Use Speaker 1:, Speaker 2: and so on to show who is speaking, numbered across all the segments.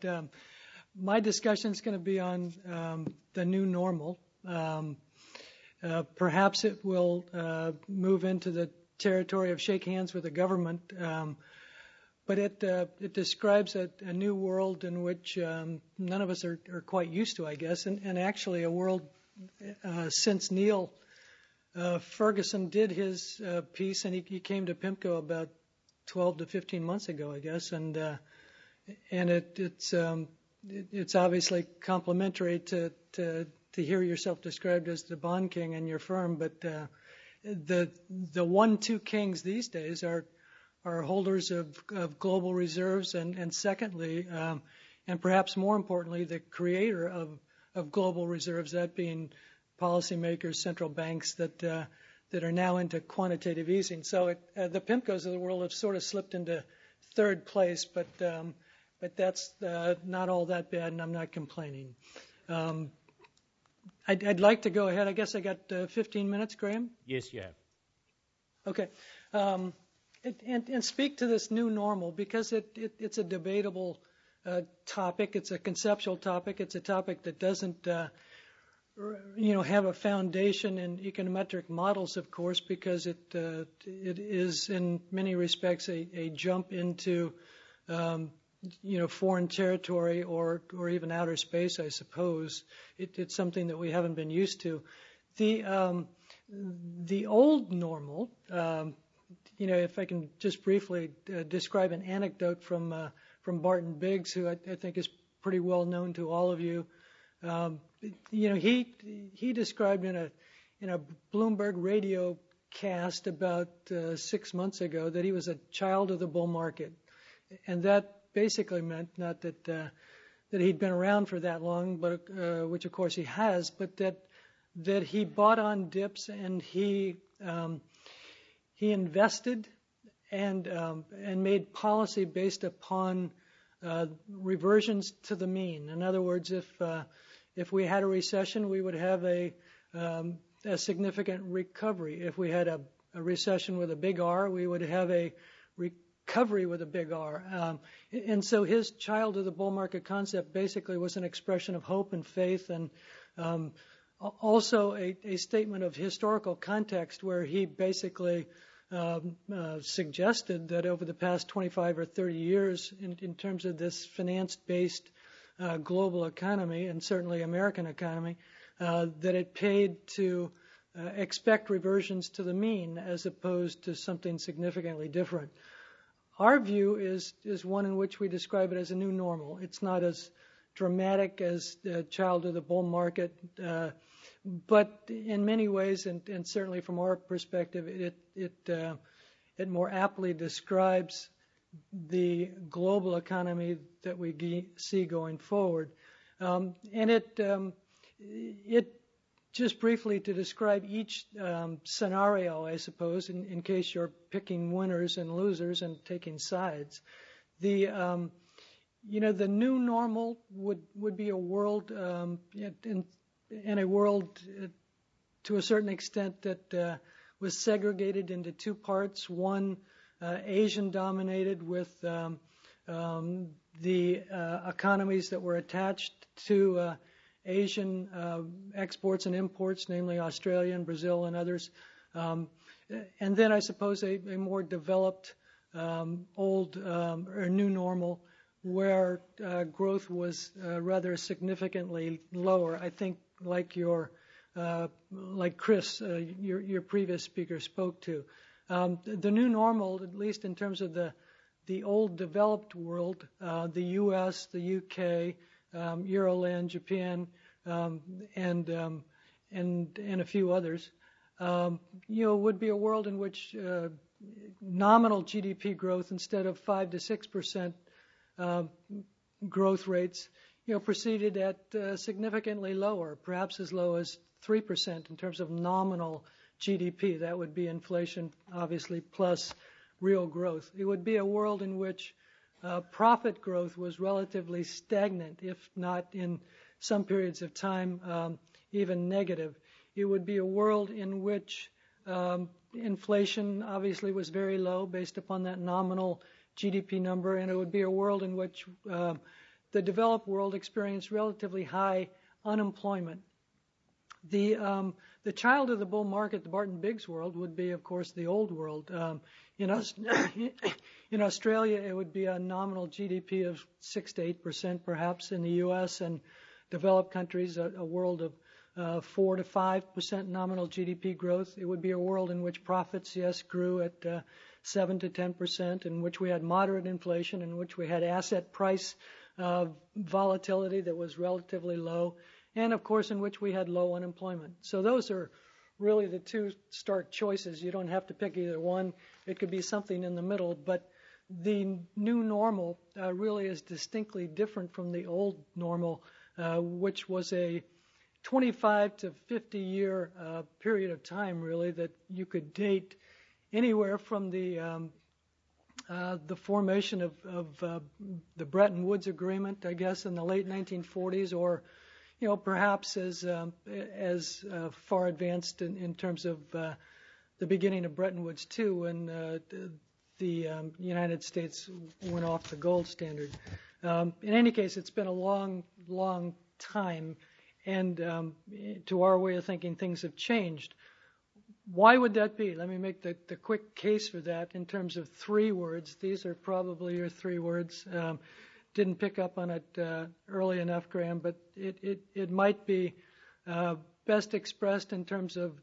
Speaker 1: my discussion is going to be on the new normal. Perhaps it will move into the territory of shake hands with the government, but it describes a new world in which none of us are quite used to, I guess, and actually a world since Neil Ferguson did his piece, and he came to PIMCO about 12 to 15 months ago, I guess, and it's obviously complimentary to hear yourself described as the bond king in your firm, but the 1-2 kings these days are holders of global reserves, and secondly, and perhaps more importantly, the creator of global reserves, that being policymakers, central banks that are now into quantitative easing. So the PIMCOs of the world have sort of slipped into third place, but that's not all that bad, and I'm not complaining. I'd like to go ahead. I guess I got 15 minutes, Graham?
Speaker 2: Yes, you have.
Speaker 1: Okay. And speak to this new normal, because it's a debatable topic. It's a conceptual topic. It's a topic that doesn't have a foundation in econometric models, of course, because it is in many respects a jump into foreign territory or even outer space, I suppose. It's something that we haven't been used to. The old normal, if I can just briefly describe an anecdote from Barton Biggs, who I think is pretty well known to all of you. He described in a Bloomberg radio cast about 6 months ago that he was a child of the bull market, and that basically meant not that he'd been around for that long, but which of course he has, but that he bought on dips and he invested and made policy based upon reversions to the mean. In other words, if we had a recession, we would have a significant recovery. If we had a recession with a big R, we would have a recovery with a big R. And so his child of the bull market concept basically was an expression of hope and faith, and also a statement of historical context, where he basically suggested that over the past 25 or 30 years, in terms of this finance-based global economy, and certainly American economy, that it paid to expect reversions to the mean as opposed to something significantly different. Our view is one in which we describe it as a new normal. It's not as dramatic as the child of the bull market, but in many ways, and certainly from our perspective, it more aptly describes the global economy that we see going forward. And it just briefly to describe each scenario, I suppose, in case you're picking winners and losers and taking sides. The new normal would be a world in a world to a certain extent that was segregated into two parts. One, Asian dominated, with the economies that were attached to Asian exports and imports, namely Australia and Brazil and others. And then I suppose a more developed old or new normal, where growth was rather significantly lower. I think like Chris, your previous speaker, spoke to. The new normal, at least in terms of the old developed world, the U.S., the U.K., Euroland, Japan, and a few others, would be a world in which nominal GDP growth, instead of 5 to 6% growth rates, proceeded at significantly lower, perhaps as low as 3% in terms of nominal GDP. That would be inflation, obviously, plus real growth. It would be a world in which profit growth was relatively stagnant, if not in some periods of time even negative. It would be a world in which inflation obviously was very low based upon that nominal GDP number, and it would be a world in which the developed world experienced relatively high unemployment. The child of the bull market, the Barton-Biggs world, would be, of course, the old world. In Australia, it would be a nominal GDP of 6 to 8%, perhaps. In the U.S. and developed countries, a world of 4 to 5% nominal GDP growth. It would be a world in which profits, yes, grew at 7 to 10%, in which we had moderate inflation, in which we had asset price volatility that was relatively low, and, of course, in which we had low unemployment. So those are really the two stark choices. You don't have to pick either one. It could be something in the middle, but the new normal really is distinctly different from the old normal, which was a 25 to 50-year period of time, really, that you could date anywhere from the formation of the Bretton Woods Agreement, I guess, in the late 1940s, or perhaps as far advanced in terms of the beginning of Bretton Woods too, when the United States went off the gold standard. In any case, it's been a long, long time, and to our way of thinking, things have changed. Why would that be? Let me make the quick case for that in terms of 3 words. These are probably your 3 words. Didn't pick up on it early enough, Graham, but it might be best expressed in terms of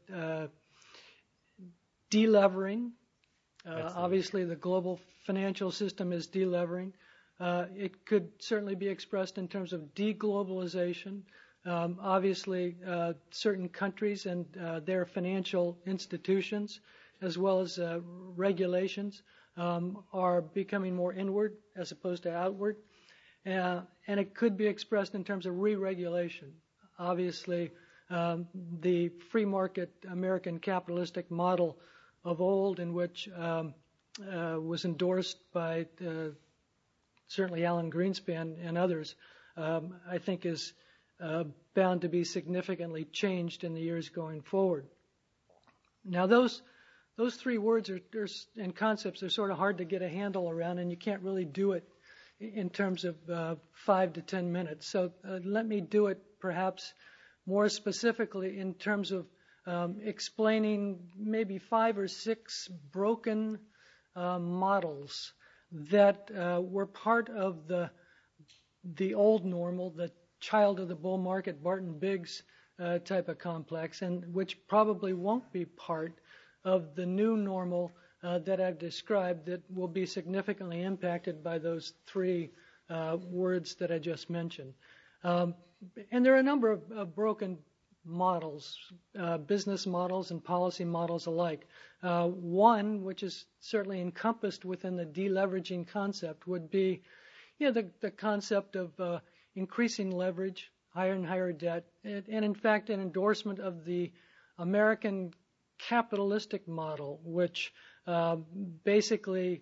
Speaker 1: delevering. Obviously, the global financial system is delevering. It could certainly be expressed in terms of deglobalization. Obviously, certain countries and their financial institutions, as well as regulations, are becoming more inward as opposed to outward. And it could be expressed in terms of re-regulation. Obviously, the free market American capitalistic model of old, in which was endorsed by certainly Alan Greenspan and others, I think is bound to be significantly changed in the years going forward. Now, those 3 words and concepts are sort of hard to get a handle around, and you can't really do it in terms of 5 to 10 minutes. So let me do it perhaps more specifically in terms of explaining maybe 5 or 6 broken models that were part of the old normal, the child of the bull market, Barton-Biggs type of complex, and which probably won't be part of the new normal that I've described, that will be significantly impacted by those 3 words that I just mentioned. And there are a number of broken models, business models and policy models alike. One, which is certainly encompassed within the deleveraging concept, would be the concept of increasing leverage, higher and higher debt, and in fact an endorsement of the American capitalistic model, which basically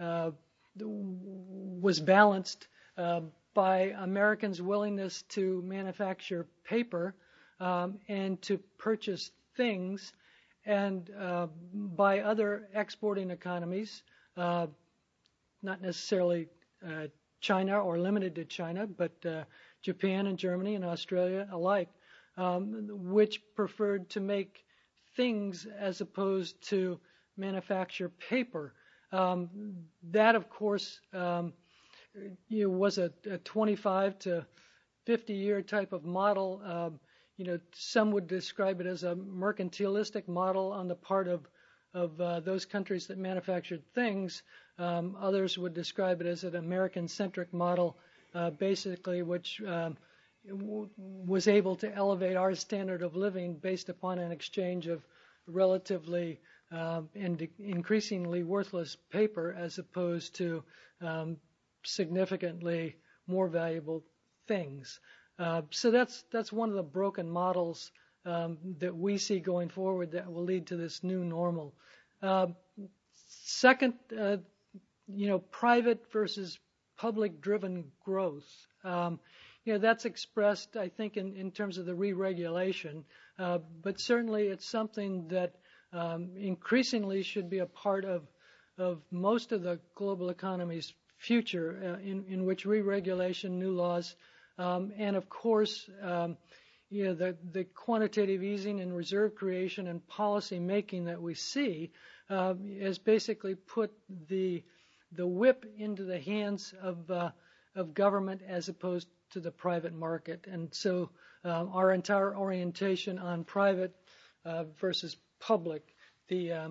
Speaker 1: was balanced by Americans' willingness to manufacture paper and to purchase things, and by other exporting economies, not necessarily China or limited to China, but Japan and Germany and Australia alike, which preferred to make things as opposed to manufacture paper. That, of course, was a 25 to 50-year type of model. Some would describe it as a mercantilistic model on the part of those countries that manufactured things. Others would describe it as an American-centric model, basically, which was able to elevate our standard of living based upon an exchange of relatively and increasingly worthless paper as opposed to significantly more valuable things. So that's one of the broken models that we see going forward that will lead to this new normal. Second, private versus public-driven growth. That's expressed, I think, in terms of the re-regulation, but certainly it's something that increasingly should be a part of most of the global economy's future in which re-regulation, new laws, and of course, the quantitative easing and reserve creation and policy making that we see has basically put the whip into the hands of government as opposed to the private market. And so our entire orientation on private versus public, the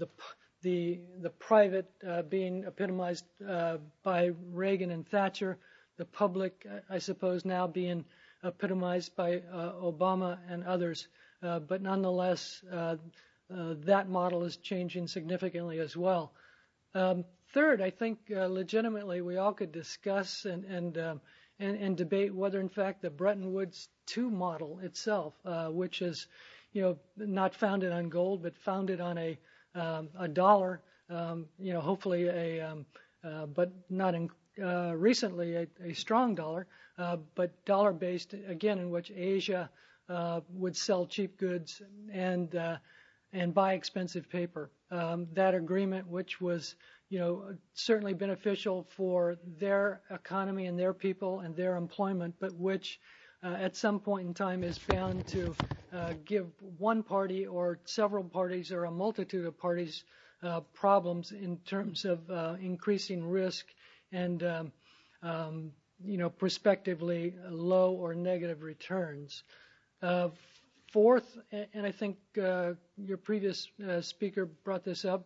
Speaker 1: private being epitomized by Reagan and Thatcher, the public, I suppose, now being epitomized by Obama and others. But nonetheless, that model is changing significantly as well. Third, I think legitimately we all could discuss and debate whether, in fact, the Bretton Woods II model itself, which is, not founded on gold but founded on a dollar, hopefully but not recently a strong dollar, but dollar-based again, in which Asia would sell cheap goods and buy expensive paper. That agreement, which was certainly beneficial for their economy and their people and their employment, but which at some point in time is bound to give one party or several parties or a multitude of parties problems in terms of increasing risk and prospectively low or negative returns. Fourth, and I think your previous speaker brought this up,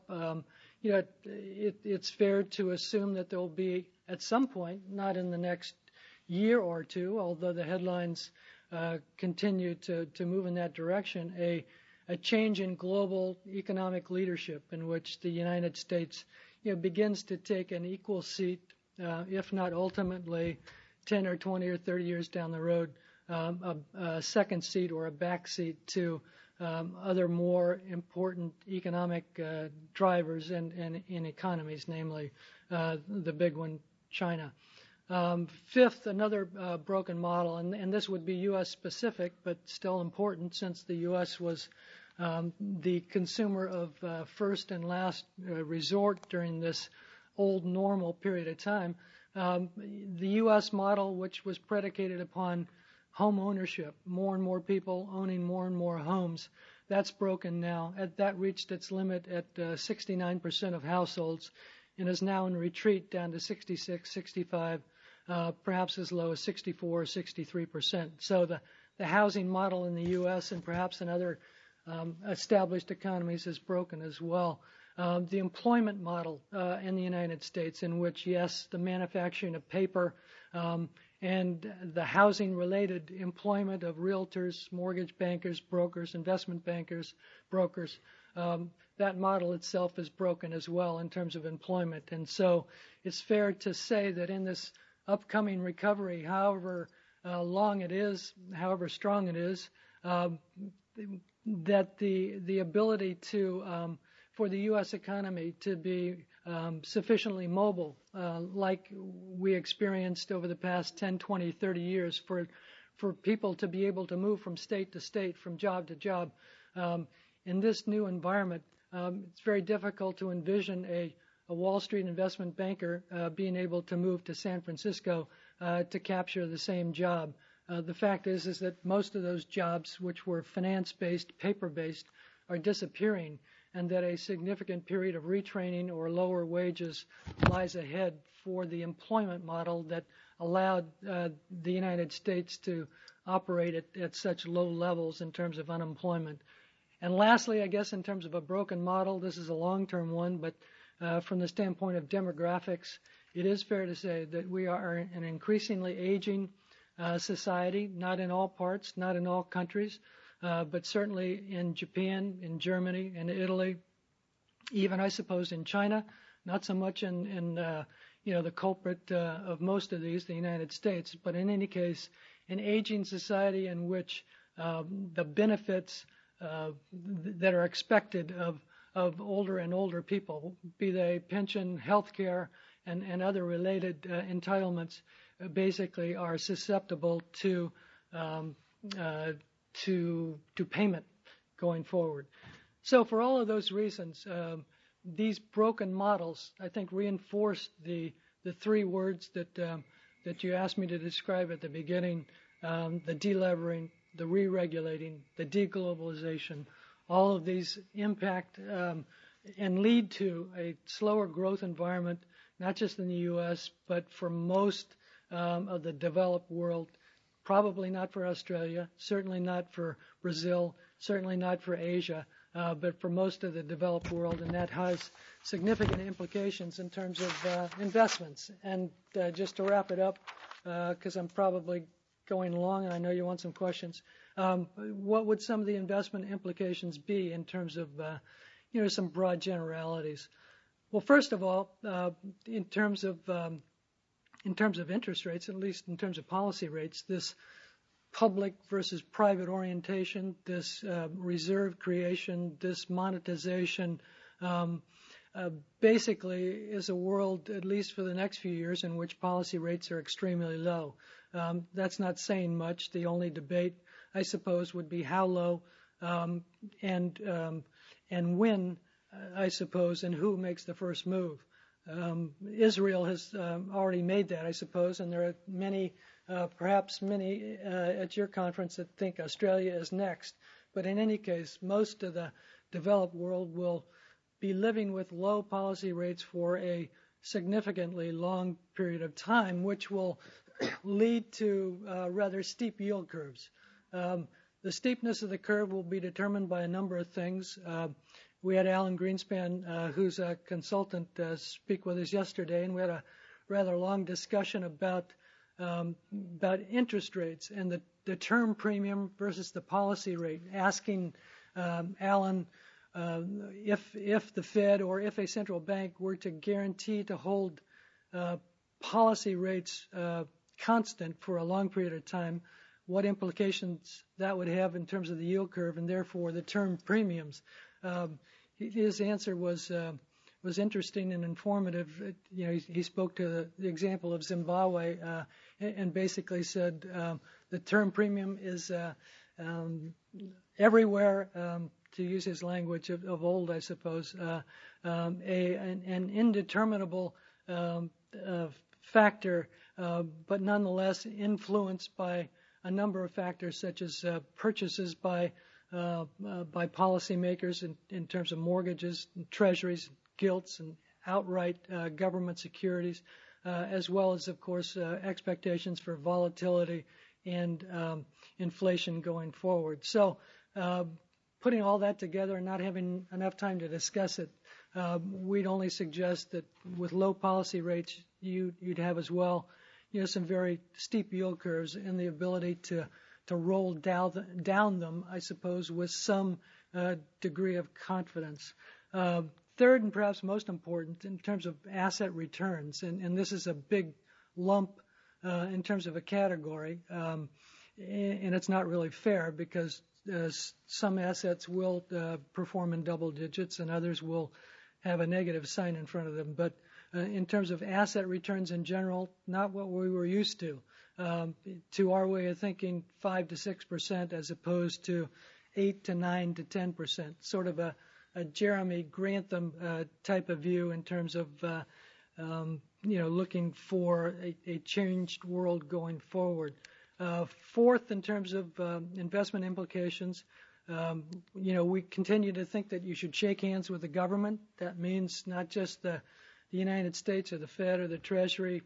Speaker 1: it's fair to assume that there will be at some point, not in the next year or two, although the headlines continue to move in that direction, a change in global economic leadership in which the United States begins to take an equal seat, if not ultimately 10 or 20 or 30 years down the road, a second seat or a back seat to other more important economic drivers in economies, namely the big one, China. Fifth, another broken model, and this would be U.S. specific, but still important since the U.S. was the consumer of first and last resort during this old normal period of time. The U.S. model, which was predicated upon home ownership, more and more people owning more and more homes, that's broken now. That reached its limit at 69% of households and is now in retreat down to 66, 65, perhaps as low as 64 or 63%. So the housing model in the U.S. and perhaps in other established economies is broken as well. The employment model in the United States, in which, yes, the manufacturing of paper and the housing-related employment of realtors, mortgage bankers, brokers, investment bankers, brokers, that model itself is broken as well in terms of employment. And so it's fair to say that in this upcoming recovery, however long it is, however strong it is, that the ability to for the U.S. economy to be sufficiently mobile, like we experienced over the past 10, 20, 30 years, for people to be able to move from state to state, from job to job. In this new environment, it's very difficult to envision a Wall Street investment banker being able to move to San Francisco to capture the same job. The fact is that most of those jobs, which were finance-based, paper-based, are disappearing, and that a significant period of retraining or lower wages lies ahead for the employment model that allowed the United States to operate at such low levels in terms of unemployment. And lastly, I guess in terms of a broken model, this is a long-term one, but from the standpoint of demographics, it is fair to say that we are an increasingly aging society, not in all parts, not in all countries, but certainly in Japan, in Germany, in Italy, even I suppose in China, not so much in the culprit of most of these, the United States, but in any case, an aging society in which the benefits that are expected of older and older people, be they pension, health care, and other related entitlements, basically are susceptible to payment going forward. So for all of those reasons, these broken models, I think, reinforce the the three words that you asked me to describe at the beginning, the delevering, the re-regulating, the deglobalization, all of these impact and lead to a slower growth environment, not just in the U.S., but for most of the developed world, probably not for Australia, certainly not for Brazil, certainly not for Asia, but for most of the developed world, and that has significant implications in terms of investments. And just to wrap it up, because I'm probably going long and I know you want some questions, what would some of the investment implications be in terms of some broad generalities? Well, first of all, in terms of interest rates, at least in terms of policy rates, this public versus private orientation, this reserve creation, this monetization, basically is a world, at least for the next few years, in which policy rates are extremely low. That's not saying much. The only debate, I suppose, would be how low and when, I suppose, and who makes the first move. Israel has already made that, I suppose, and there are many, perhaps many at your conference that think Australia is next. But in any case, most of the developed world will be living with low policy rates for a significantly long period of time, which will lead to rather steep yield curves. The steepness of the curve will be determined by a number of things. We had Alan Greenspan, who's a consultant, speak with us yesterday, and we had a rather long discussion about interest rates and the term premium versus the policy rate, asking Alan if the Fed or if a central bank were to guarantee to hold policy rates constant for a long period of time, what implications that would have in terms of the yield curve and therefore the term premiums. His answer was interesting and informative. He spoke to the example of Zimbabwe and basically said the term premium is everywhere, to use his language of old, I suppose, an indeterminable factor, but nonetheless influenced by a number of factors such as purchases by policymakers in terms of mortgages, and treasuries, gilts, and outright government securities, as well as, of course, expectations for volatility and inflation going forward. So putting all that together and not having enough time to discuss it, we'd only suggest that with low policy rates, you'd have as well some very steep yield curves and the ability to roll down them, I suppose, with some degree of confidence. Third, and perhaps most important, in terms of asset returns, and this is a big lump in terms of a category, and it's not really fair because some assets will perform in double digits and others will have a negative sign in front of them. But in terms of asset returns in general, not what we were used to our way of thinking, 5 to 6% as opposed to 8 to 9 to 10%, sort of a Jeremy Grantham type of view in terms of looking for a changed world going forward. Fourth, in terms of investment implications, we continue to think that you should shake hands with the government. That means not just the United States or the Fed or the Treasury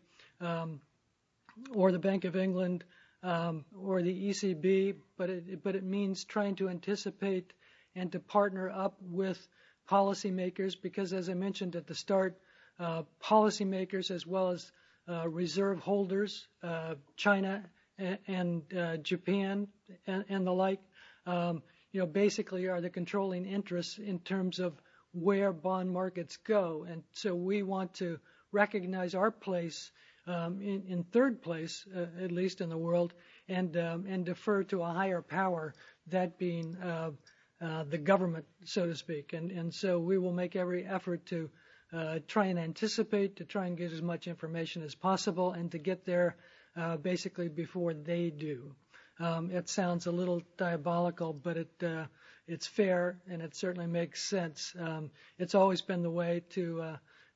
Speaker 1: or the Bank of England or the ECB, but it means trying to anticipate and to partner up with policymakers because, as I mentioned at the start, policymakers as well as reserve holders, China and Japan and the like, basically are the controlling interests in terms of where bond markets go. And so we want to recognize our place in third place, at least in the world, and defer to a higher power, that being the government, so to speak. And so we will make every effort to try and anticipate, to try and get as much information as possible, and to get there basically before they do. It sounds a little diabolical, but it's fair and it certainly makes sense. It's always been the way to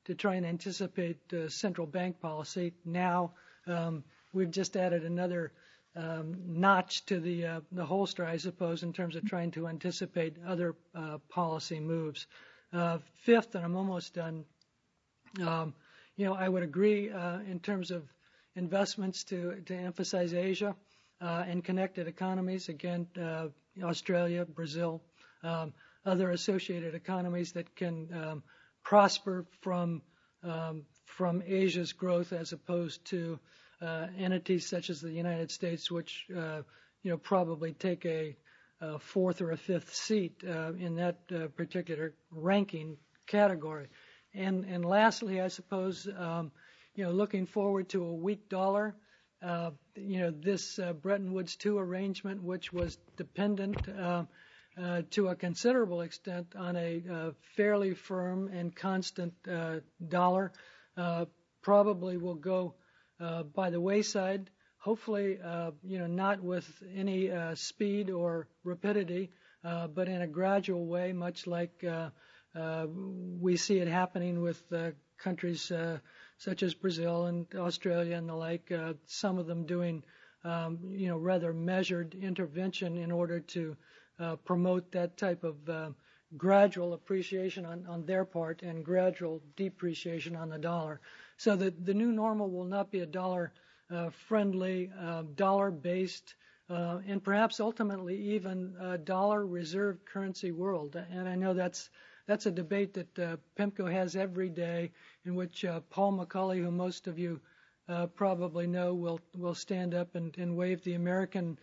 Speaker 1: to try and anticipate central bank policy. Now we've just added another notch to the holster, I suppose, in terms of trying to anticipate other policy moves. Fifth, and I'm almost done. I would agree in terms of investments to emphasize Asia and connected economies. Again, Australia, Brazil, other associated economies that can prosper from Asia's growth, as opposed to entities such as the United States, which probably take a fourth or a fifth seat in that particular ranking category. And lastly, I suppose, looking forward to a weak dollar, this Bretton Woods II arrangement, which was dependent to a considerable extent on a fairly firm and constant dollar, probably will go by the wayside. Hopefully, not with any speed or rapidity, but in a gradual way, much like we see it happening with countries such as Brazil and Australia and the like, some of them doing, rather measured intervention in order to promote that type of gradual appreciation on their part and gradual depreciation on the dollar. So the new normal will not be a dollar-friendly, dollar-based, and perhaps ultimately even a dollar reserve currency world. And I know that's a debate that PIMCO has every day, in which Paul McCulley, who most of you probably know, will stand up and wave the American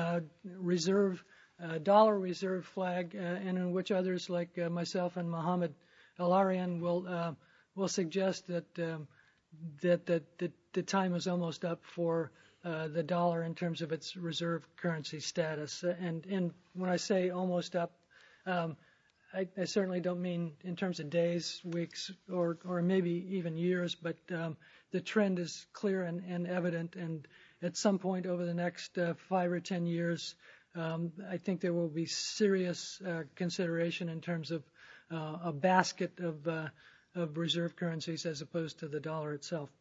Speaker 1: dollar reserve flag, and in which others like myself and Mohammed El-Arian will suggest that the time is almost up for the dollar in terms of its reserve currency status. And when I say almost up, I certainly don't mean in terms of days, weeks, or maybe even years, but the trend is clear and evident. And at some point over the next 5 or 10 years, I think there will be serious consideration in terms of a basket of reserve currencies as opposed to the dollar itself.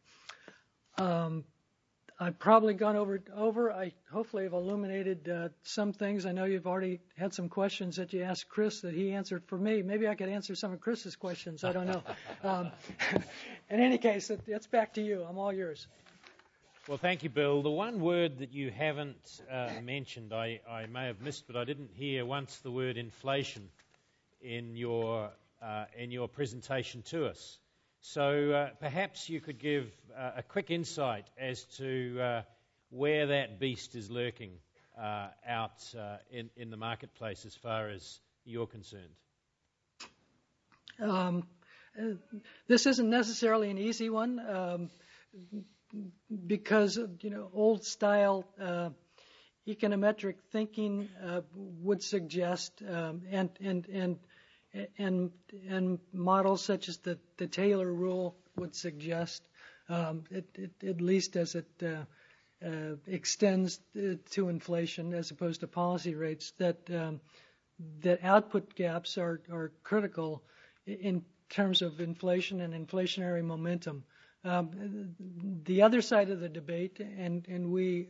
Speaker 1: I've probably gone over. I hopefully have illuminated some things. I know you've already had some questions that you asked Chris that he answered for me. Maybe I could answer some of Chris's questions. I don't know. In any case, it's back to you. I'm all yours.
Speaker 2: Well, thank you, Bill. The one word that you haven't mentioned, I may have missed, but I didn't hear once the word inflation in your presentation to us. So perhaps you could give a quick insight as to where that beast is lurking out in the marketplace as far as you're concerned.
Speaker 1: This isn't necessarily an easy one because old style econometric thinking would suggest and models such as the Taylor rule would suggest, at least as it extends to inflation as opposed to policy rates, that output gaps are critical in terms of inflation and inflationary momentum. The other side of the debate, and we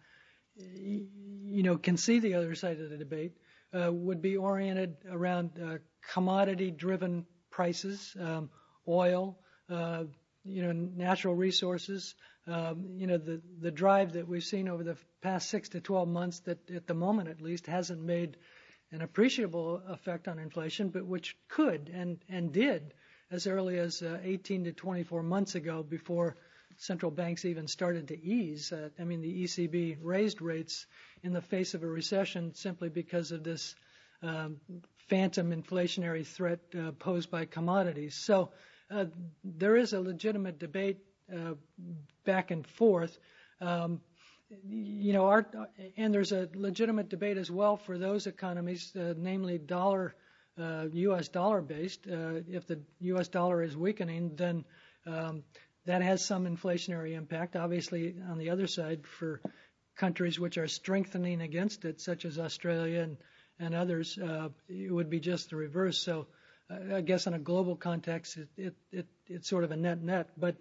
Speaker 1: can see the other side of the debate, would be oriented around commodity-driven prices, oil, natural resources. The drive that we've seen over the past 6 to 12 months, that at the moment at least hasn't made an appreciable effect on inflation, but which could and did as early as 18 to 24 months ago, before central banks even started to ease. The ECB raised rates in the face of a recession simply because of this phantom inflationary threat posed by commodities. So there is a legitimate debate back and forth. And there's a legitimate debate as well for those economies, namely U.S. dollar-based. If the U.S. dollar is weakening, then that has some inflationary impact. Obviously, on the other side, for countries which are strengthening against it, such as Australia and others, it would be just the reverse. So I guess in a global context, it's sort of a net. But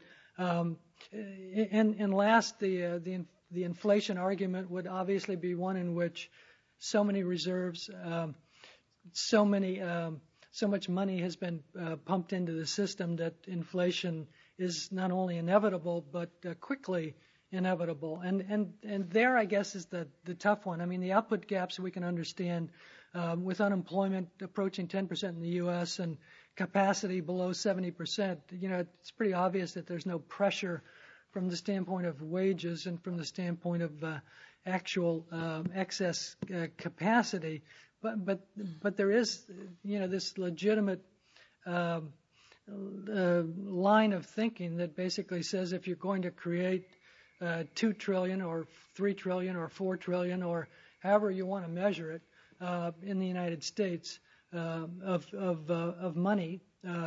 Speaker 1: and last, the inflation argument would obviously be one in which so many reserves, so much money has been pumped into the system that inflation is not only inevitable but quickly inevitable. And there, I guess, is the tough one. I mean, the output gaps we can understand. With unemployment approaching 10% in the U.S. and capacity below 70%, it's pretty obvious that there's no pressure from the standpoint of wages and from the standpoint of actual excess capacity. But there is, this legitimate line of thinking that basically says if you're going to create $2 trillion or $3 trillion or $4 trillion or however you want to measure it, in the United States of money,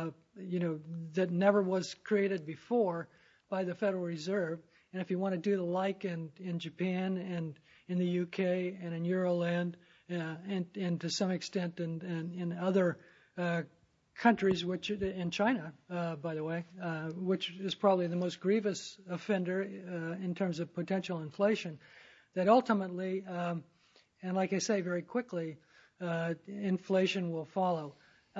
Speaker 1: that never was created before by the Federal Reserve. And if you want to do the like in Japan and in the UK and in Euroland and to some extent in other countries, which in China, by the way, which is probably the most grievous offender in terms of potential inflation, that ultimately and like I say, very quickly, inflation will follow.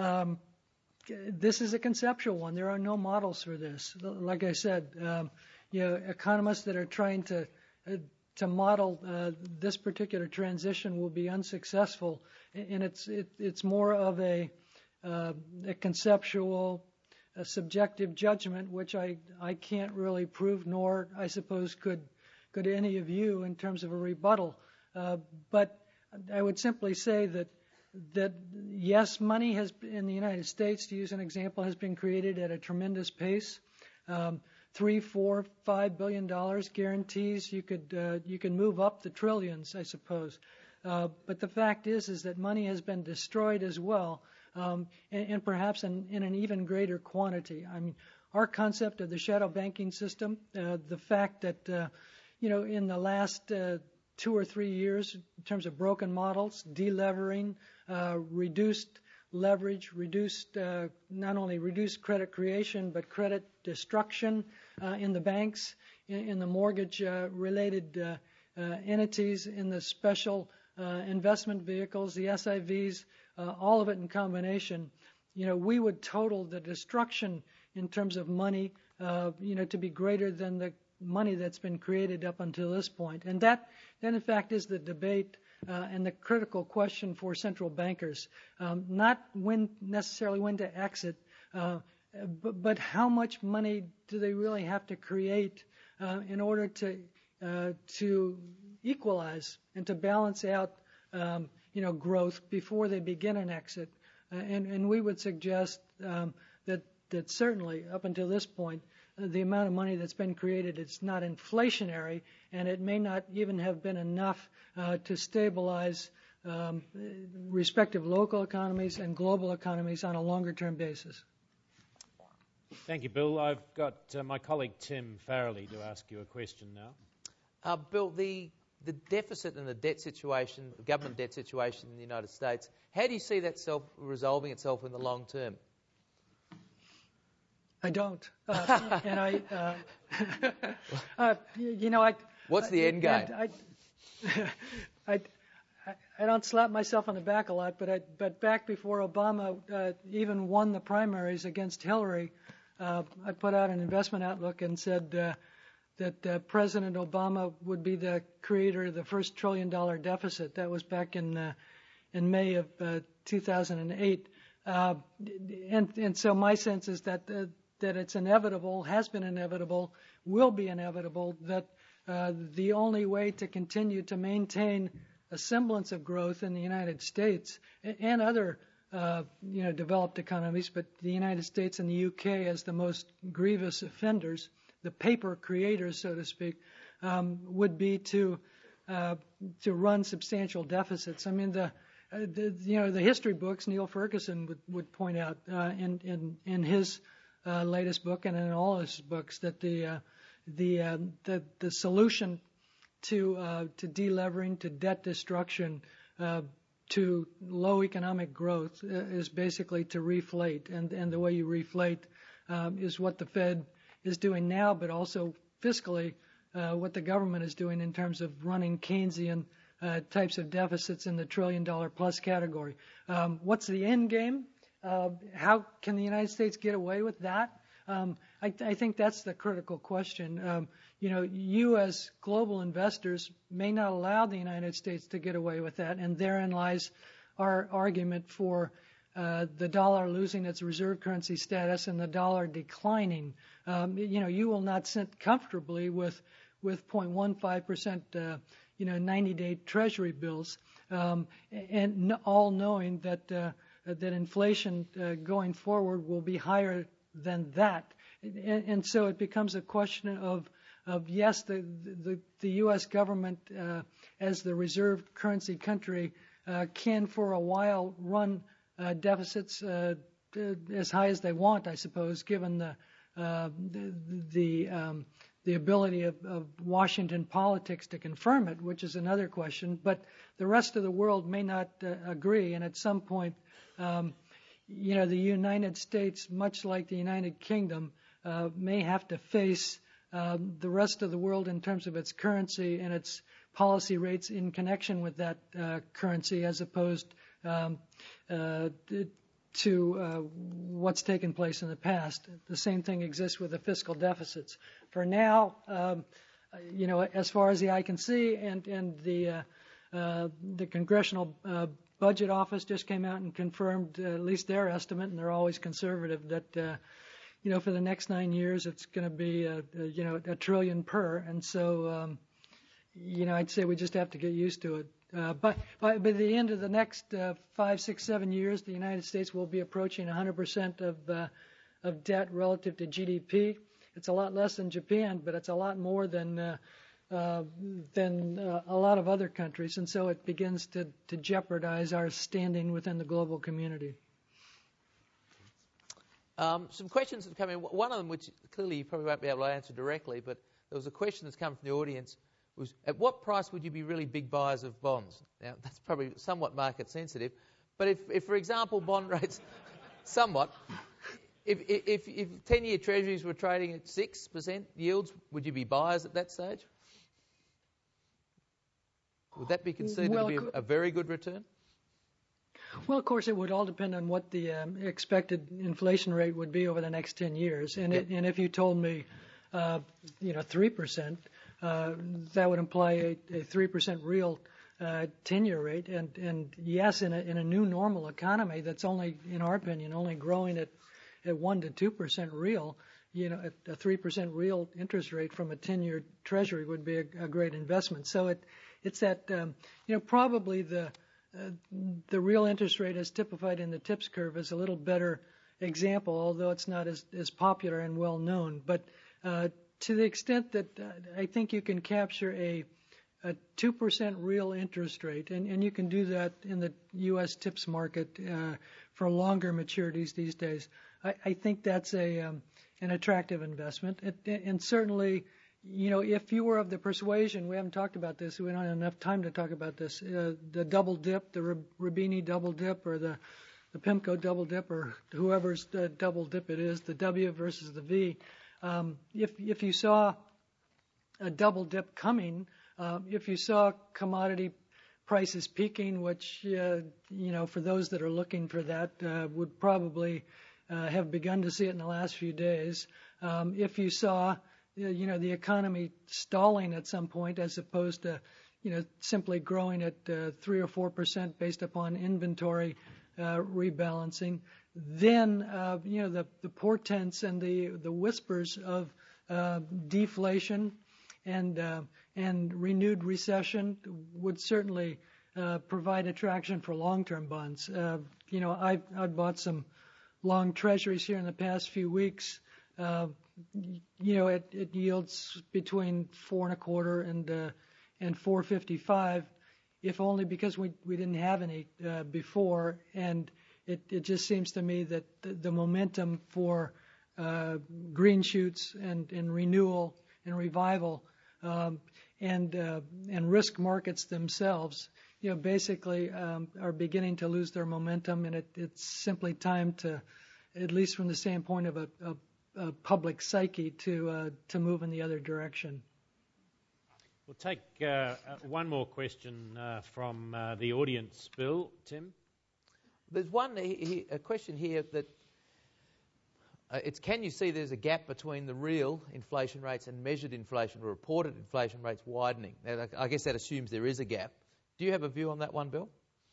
Speaker 1: This is a conceptual one. There are no models for this. Like I said, economists that are trying to model this particular transition will be unsuccessful, and it's more of a conceptual, a subjective judgment, which I can't really prove, nor I suppose could any of you in terms of a rebuttal. But I would simply say that yes, money has in the United States, to use an example, has been created at a tremendous pace. $3, $4, $5 billion guarantees you could move up the trillions, I suppose. But the fact is that money has been destroyed as well, and perhaps in an even greater quantity. I mean, our concept of the shadow banking system, the fact that in the last 2 or 3 years, in terms of broken models, delevering, reduced leverage, not only reduced credit creation, but credit destruction in the banks, in the mortgage-related entities, in the special investment vehicles, the SIVs, all of it in combination. We would total the destruction in terms of money, to be greater than the money that's been created up until this point. And that, in fact, is the debate and the critical question for central bankers. Not necessarily when to exit, but how much money do they really have to create in order to equalize and to balance out growth before they begin an exit. And we would suggest that certainly up until this point, the amount of money that's been created, it's not inflationary, and it may not even have been enough to stabilize respective local economies and global economies on a longer-term basis.
Speaker 2: Thank you, Bill. I've got my colleague Tim Farrelly to ask you a question now.
Speaker 3: Bill, the deficit and the debt situation, the government debt situation in the United States, how do you see that resolving itself in the long term?
Speaker 1: I don't. And
Speaker 3: What's the end game?
Speaker 1: I don't slap myself on the back a lot, but back before Obama even won the primaries against Hillary, I put out an investment outlook and said that President Obama would be the creator of the first $1 trillion deficit. That was back in May of 2008. And so my sense is that it's inevitable, has been inevitable, will be inevitable, that the only way to continue to maintain a semblance of growth in the United States and other developed economies, but the United States and the UK as the most grievous offenders, the paper creators, so to speak, would be to run substantial deficits. I mean, the history books, Neil Ferguson would point out in his latest book and in all his books that the solution to delevering, to debt destruction, to low economic growth is basically to reflate, and the way you reflate is what the Fed is doing now, but also fiscally what the government is doing in terms of running Keynesian types of deficits in the trillion-dollar-plus category. What's the end game? How can the United States get away with that? I think that's the critical question. You as global investors may not allow the United States to get away with that, and therein lies our argument for the dollar losing its reserve currency status and the dollar declining. You will not sit comfortably with 0.15%, 90-day Treasury bills, and all knowing that inflation going forward will be higher than that, and so it becomes a question of yes, the U.S. government as the reserve currency country can for a while run deficits as high as they want, I suppose, given the ability of Washington politics to confirm it, which is another question. But the rest of the world may not agree, and at some point, the United States, much like the United Kingdom, may have to face the rest of the world in terms of its currency and its policy rates in connection with that currency, as opposed to what's taken place in the past. The same thing exists with the fiscal deficits. For now, as far as the eye can see, and the Congressional Budget Office just came out and confirmed at least their estimate, and they're always conservative, that for the next 9 years it's going to be a trillion per, and so I'd say we just have to get used to it. But by the end of the next 5, 6, 7 years, the United States will be approaching 100% of debt relative to GDP. It's a lot less than Japan, but it's a lot more than a lot of other countries, and so it begins to jeopardize our standing within the global community.
Speaker 3: Some questions have come in. One of them, which clearly you probably won't be able to answer directly, but there was a question that's come from the audience, was at what price would you be really big buyers of bonds? Now, that's probably somewhat market sensitive, but if for example, bond rates, somewhat, if 10-year treasuries were trading at 6% yields, would you be buyers at that stage? Would that be considered to be a very good return?
Speaker 1: Well, of course, it would all depend on what the expected inflation rate would be over the next 10 years. And if you told me, 3%, that would imply a 3% real 10-year rate. And yes, in a new normal economy that's only, in our opinion, only growing at 1 to 2% real, a 3% real interest rate from a 10-year Treasury would be a great investment. So it's that, probably the real interest rate as typified in the TIPS curve is a little better example, although it's not as popular and well known. But to the extent that I think you can capture a 2% real interest rate, and you can do that in the U.S. TIPS market for longer maturities these days, I think that's an attractive investment. And certainly, if you were of the persuasion, we haven't talked about this, we don't have enough time to talk about this, the double dip, the Roubini double dip, or the PIMCO double dip, or whoever's double dip it is, the W versus the V. If you saw a double dip coming, if you saw commodity prices peaking, which, for those that are looking for that, would probably have begun to see it in the last few days. If you saw, the economy stalling at some point as opposed to, simply growing at 3 or 4% based upon inventory rebalancing, then, the portents and the whispers of deflation and renewed recession would certainly provide attraction for long-term bonds. I've bought some long treasuries here in the past few weeks. It yields between 4.25% and 4.55%, if only because we didn't have any before, and it just seems to me that the momentum for green shoots and renewal and revival and risk markets themselves basically are beginning to lose their momentum, and it's simply time to, at least from the standpoint of a public psyche, to move in the other direction.
Speaker 2: We'll take one more question from the audience. Bill, Tim?
Speaker 3: There's a question here that it's, can you see there's a gap between the real inflation rates and measured inflation or reported inflation rates widening? Now, I guess that assumes there is a gap. Do you have a view on that one, Bill?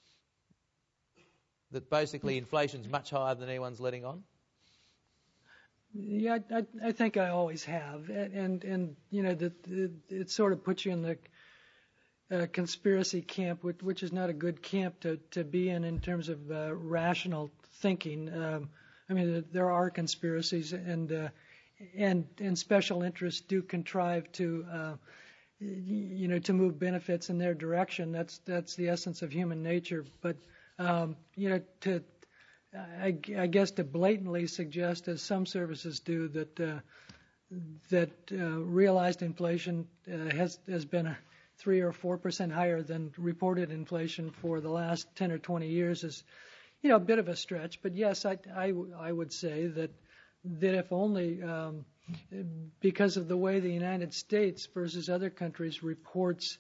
Speaker 3: That basically inflation's much higher than anyone's letting on?
Speaker 1: Yeah, I think I always have, and it sort of puts you in the conspiracy camp, which is not a good camp to be in terms of rational thinking. I mean, there are conspiracies, and special interests do contrive to to move benefits in their direction. That's the essence of human nature. But I guess to blatantly suggest, as some services do, that realized inflation has been 3 or 4% higher than reported inflation for the last 10 or 20 years is, a bit of a stretch. But yes, I would say that if only because of the way the United States versus other countries reports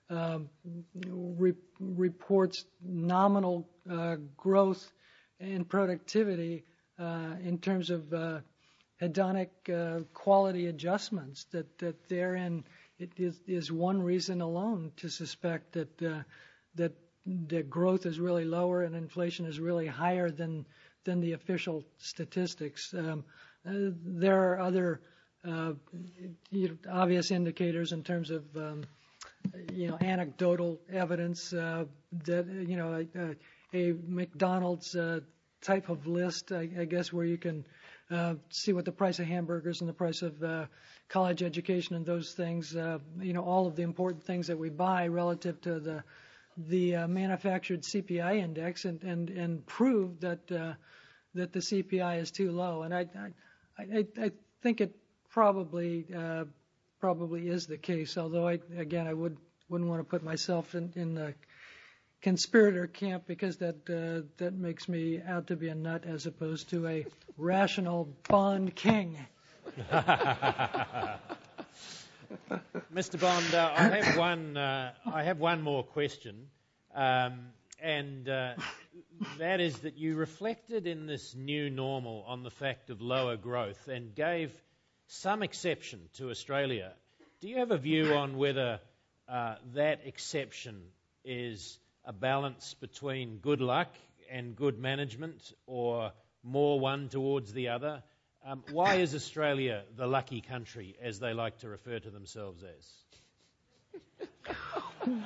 Speaker 1: nominal growth and productivity in terms of hedonic quality adjustments, that therein it is one reason alone to suspect that growth is really lower and inflation is really higher than the official statistics. There are other obvious indicators in terms of anecdotal evidence that a McDonald's type of list, I guess, where you can see what the price of hamburgers and the price of college education and those things, all of the important things that we buy relative to the manufactured CPI index, and prove that the CPI is too low. And I think it probably is the case. Although I wouldn't want to put myself in the conspirator camp, because that makes me out to be a nut as opposed to a rational bond king.
Speaker 2: Mr. Bond, I have one more question, and that is that you reflected in this new normal on the fact of lower growth and gave some exception to Australia. Do you have a view on whether that exception is a balance between good luck and good management, or more one towards the other? Why is Australia the lucky country, as they like to refer to themselves as?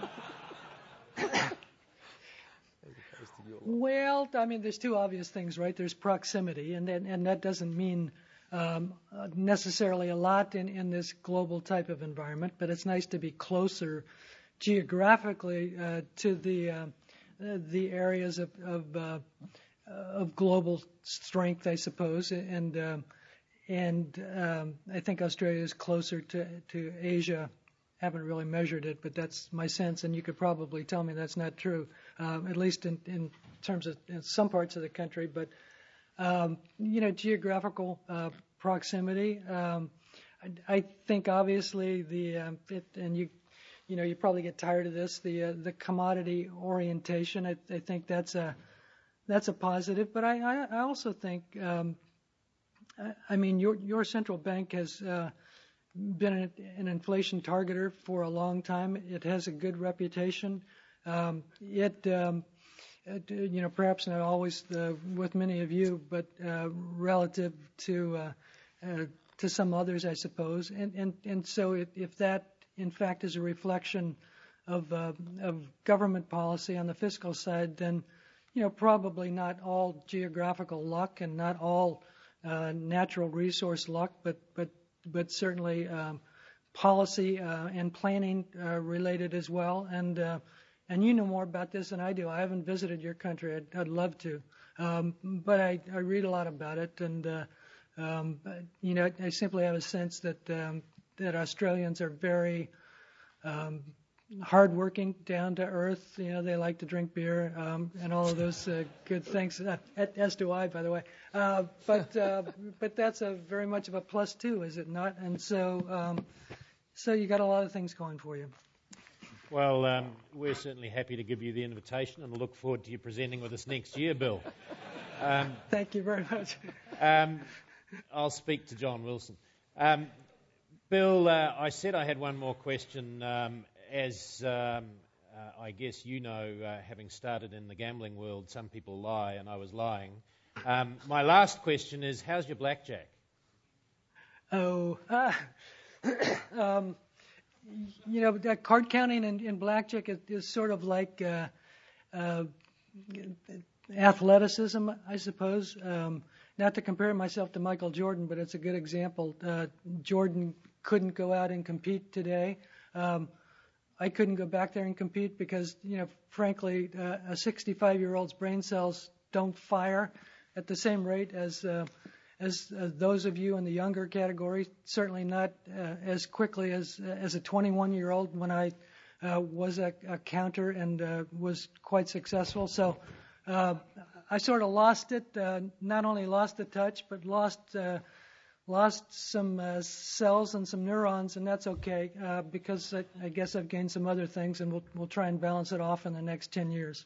Speaker 1: Well, I mean, there's two obvious things, right? There's proximity, and that doesn't mean necessarily a lot in this global type of environment, but it's nice to be closer geographically to the areas of global strength, I suppose, and I think Australia is closer to Asia. Haven't really measured it, but that's my sense, and you could probably tell me that's not true, at least in terms of in some parts of the country. But geographical proximity. I think obviously you probably get tired of this, the commodity orientation. I think that's a positive. But I also think, your central bank has been an inflation targeter for a long time. It has a good reputation. Perhaps not always with many of you, but relative to some others, I suppose. And so if that in fact is a reflection of government policy on the fiscal side, then probably not all geographical luck and not all natural resource luck, but certainly policy and planning related as well. And you know more about this than I do. I haven't visited your country. I'd love to, but I read a lot about it, and I simply have a sense that Australians are very hardworking, down to earth. They like to drink beer and all of those good things. As do I, by the way. But that's very much of a plus too, is it not? And so you got a lot of things going for you.
Speaker 2: Well, we're certainly happy to give you the invitation and look forward to you presenting with us next year, Bill.
Speaker 1: Thank you very much.
Speaker 2: I'll speak to John Wilson. Bill, I said I had one more question. As I guess having started in the gambling world, some people lie, and I was lying. My last question is, how's your blackjack?
Speaker 1: Card counting in blackjack is sort of like athleticism, I suppose. Not to compare myself to Michael Jordan, but it's a good example. Jordan couldn't go out and compete today. I couldn't go back there and compete because, frankly, a 65-year-old's brain cells don't fire at the same rate as those of you in the younger category. Certainly not as quickly as a 21-year-old when I was a counter and was quite successful. So I sort of lost it. Not only lost the touch, but lost some cells and some neurons, and that's okay because I guess I've gained some other things, and we'll try and balance it off in the next 10 years.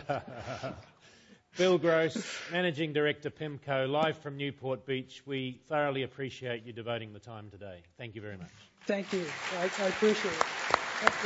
Speaker 2: Bill Gross, Managing Director, PIMCO, live from Newport Beach. We thoroughly appreciate you devoting the time today. Thank you very much.
Speaker 1: Thank you. I appreciate it.